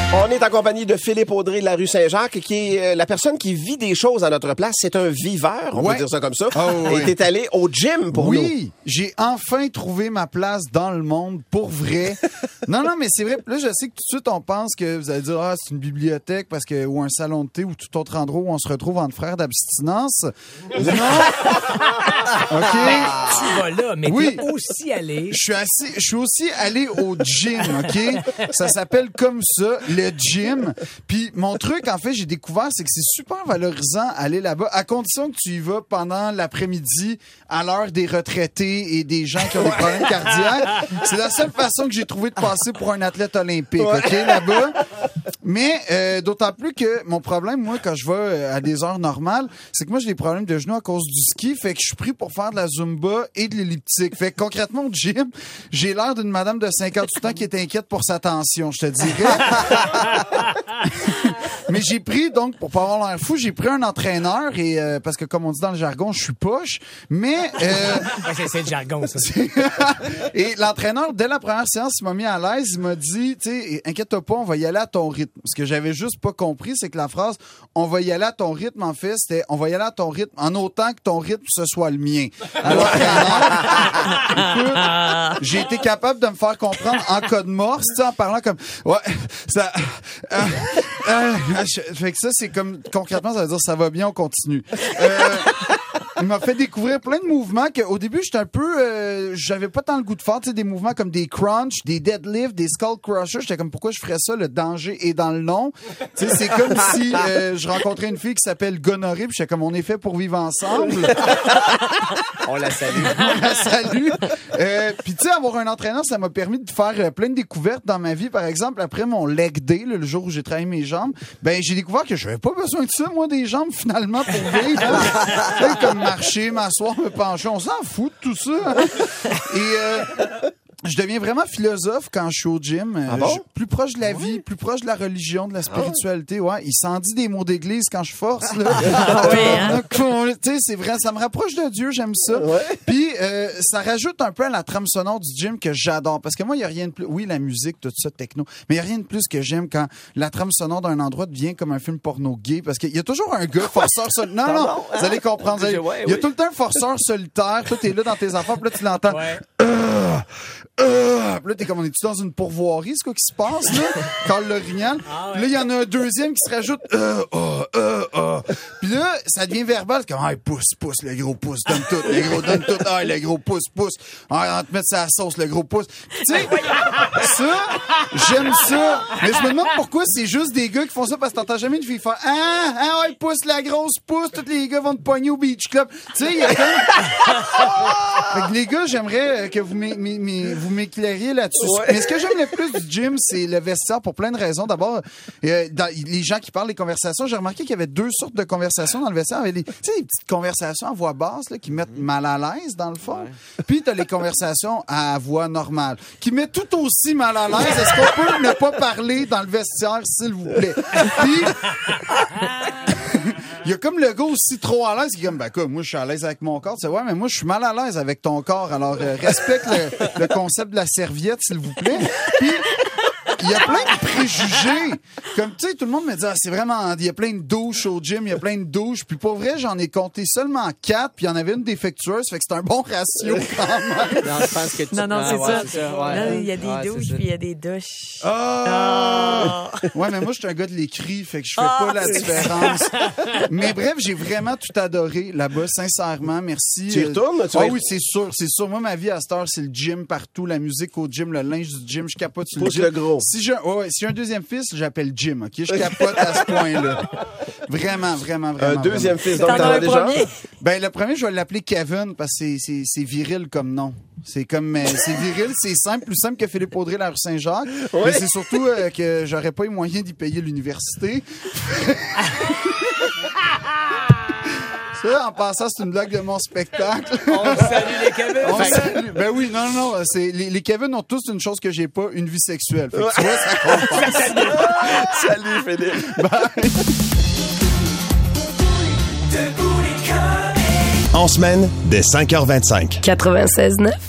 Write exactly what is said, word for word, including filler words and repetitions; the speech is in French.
On est en compagnie de Philippe Audrey de la rue Saint-Jacques, qui est euh, la personne qui vit des choses à notre place. C'est un viveur, on ouais. peut dire ça comme ça. Oh, Et oui. t'es allé au gym pour oui, nous. Oui, j'ai enfin trouvé ma place dans le monde, pour vrai. non, non, mais c'est vrai. Là, je sais que tout de suite, on pense que vous allez dire, ah, c'est une bibliothèque parce que, ou un salon de thé ou tout autre endroit où on se retrouve entre frères d'abstinence. Non. OK. Tu vas là, mais oui. t'es aussi allé. Je suis assez, je suis aussi allé au gym, OK? Ça s'appelle comme ça, le gym. Puis mon truc, en fait, j'ai découvert, c'est que c'est super valorisant aller là-bas, à condition que tu y vas pendant l'après-midi, à l'heure des retraités et des gens qui ont des problèmes cardiaques. C'est la seule façon que j'ai trouvé de passer pour un athlète olympique, OK, là-bas. Mais euh, d'autant plus que mon problème, moi, quand je vais à des heures normales, c'est que moi, j'ai des problèmes de genoux à cause du ski, fait que je suis pris pour faire de la Zumba et de l'elliptique. Fait que concrètement, au gym, j'ai l'air d'une madame de cinquante-huit ans qui est inquiète pour sa tension, je te dirais. Mais j'ai pris, donc, pour pas avoir l'air fou, j'ai pris un entraîneur et euh, parce que, comme on dit dans le jargon, je suis poche, mais... Euh, c'est, c'est le jargon, ça. Et l'entraîneur, dès la première séance, il m'a mis à l'aise, il m'a dit, tu sais, inquiète-toi pas, on va y aller à ton rythme. Ce que j'avais juste pas compris, c'est que la phrase « on va y aller à ton rythme », en fait, c'était « on va y aller à ton rythme en autant que ton rythme, ce soit le mien ». Alors, écoute, j'ai été capable de me faire comprendre en code morse, tu sais, en parlant comme « ouais, ça... Euh, euh, fait que ça, c'est comme, concrètement, ça veut dire ça va bien, on continue. Euh, il m'a fait découvrir plein de mouvements qu'au début, j'étais un peu, euh, j'avais pas tant le goût de faire, tu sais, des mouvements comme des crunch, des deadlifts, des skull crushers. J'étais comme, pourquoi je ferais ça? Le danger est dans le nom. Tu sais, c'est comme si euh, je rencontrais une fille qui s'appelle Gonorrhée, puis j'étais comme, on est fait pour vivre ensemble. On la salue. On la salue. Euh, puis tu sais, avoir un entraîneur, ça m'a permis de faire euh, plein de découvertes dans ma vie. Par exemple, après mon leg day, là, le jour où j'ai travaillé mes jambes, ben j'ai découvert que je n'avais pas besoin de ça, moi, des jambes, finalement, pour vivre. Hein? Comme marcher, m'asseoir, me pencher, on s'en fout de tout ça. Hein? Et euh, je deviens vraiment philosophe quand je suis au gym. Ah bon? Je, plus proche de la vie, oui. plus proche de la religion, de la spiritualité. Ouais, il s'en dit des mots d'église quand je force. Là. oui, hein? Tu sais, c'est vrai, ça me rapproche de Dieu, j'aime ça. Ouais. Puis euh, ça rajoute un peu à la trame sonore du gym que j'adore. Parce que moi, il y a rien de plus. Oui, la musique, tout ça, techno. Mais il y a rien de plus que j'aime quand la trame sonore d'un endroit devient comme un film porno gay. Parce qu'il y a toujours un gars forceur solitaire. Non, non, non, vous allez comprendre. Vous allez... Ouais, il y a oui. tout le temps un forceur solitaire. Toi, t'es là dans tes affaires, puis là, tu l'entends. Ouais. Euh, euh, puis là, t'es comme, on est-tu dans une pourvoirie, c'est quoi qui se passe, là? Carl L'Orignal. Ah ouais. Puis là, il y en a un deuxième qui se rajoute, euh, euh, euh, euh. Puis là, ça devient verbal. C'est comme, ah, pousse, pousse, le gros pouce, donne tout, le gros, donne tout, ah, le gros pouce, pouce. Ah, on te met sa sauce, le gros pouce. Puis, tu sais, ça, j'aime ça. Mais je me demande pourquoi c'est juste des gars qui font ça parce que t'entends jamais une fille faire, ah, ah, ouais, pousse la grosse pouce, tous les gars vont te pogner au beach club. Tu sais, il y a comme, fait que les gars, j'aimerais que vous m'é- m'é- m'é- vous m'éclairiez là-dessus. Ouais. Mais ce que j'aime le plus du gym, c'est le vestiaire pour plein de raisons. D'abord, euh, dans, les gens qui parlent des conversations, j'ai remarqué qu'il y avait deux sortes de conversations dans le vestiaire. Il y avait les, tu sais, les petites conversations à voix basse là, qui mettent mal à l'aise, dans le fond. Puis, t'as les conversations à voix normale qui mettent tout aussi mal à l'aise. Est-ce qu'on peut ne pas parler dans le vestiaire, s'il vous plaît? Puis, il y a comme le gars aussi trop à l'aise qui est comme, ben quoi, moi je suis à l'aise avec mon corps. Tu sais, ouais, mais moi je suis mal à l'aise avec ton corps. Alors, euh, respecte le, le concept de la serviette, s'il vous plaît. Puis, il y a plein de préjugés. Comme, tu sais, tout le monde me dit, ah, c'est vraiment, il y a plein de douches au gym, il y a plein de douches. Puis pour vrai, j'en ai compté seulement quatre, puis il y en avait une défectueuse, fait que c'est un bon ratio quand même. Non, je pense que tu... Non, non, Ah, c'est ouais, ça. c'est ça, ouais. Là, il y a des Ouais, c'est douches, ça. puis il y a des douches. Ah! Ouais, mais moi, je suis un gars de l'écrit, fait que je fais pas la différence. Mais bref, j'ai vraiment tout adoré là-bas, sincèrement. Merci. Tu y retournes, tu Ah vas y- oui, c'est sûr, c'est sûr. Moi, ma vie à cette heure, c'est le gym partout, la musique au gym, le linge du gym, je capote sur le Pousse gym. le gros. Si j'ai, ouais, ouais, si j'ai un deuxième fils, j'appelle Jim, OK? Je capote à ce point-là. Vraiment, vraiment, vraiment. Un deuxième vraiment. fils, donc T'en t'en as as un déjà? premier? Ben, le premier, je vais l'appeler Kevin parce que c'est, c'est, c'est viril comme nom. C'est comme, euh, c'est viril, c'est simple, plus simple que Philippe Audrey, la rue Saint-Jacques. Mais c'est surtout euh, que j'aurais pas eu moyen d'y payer l'université. Ça, en passant, c'est une blague de mon spectacle. On salue les Kevin. On salue. Ben oui, non, non, non. C'est, les, les Kevin ont tous une chose que j'ai pas, une vie sexuelle. Fait que tu vois, ça compense. Salut, Philippe. Bye. En semaine, dès cinq heures vingt-cinq. quatre-vingt-seize neuf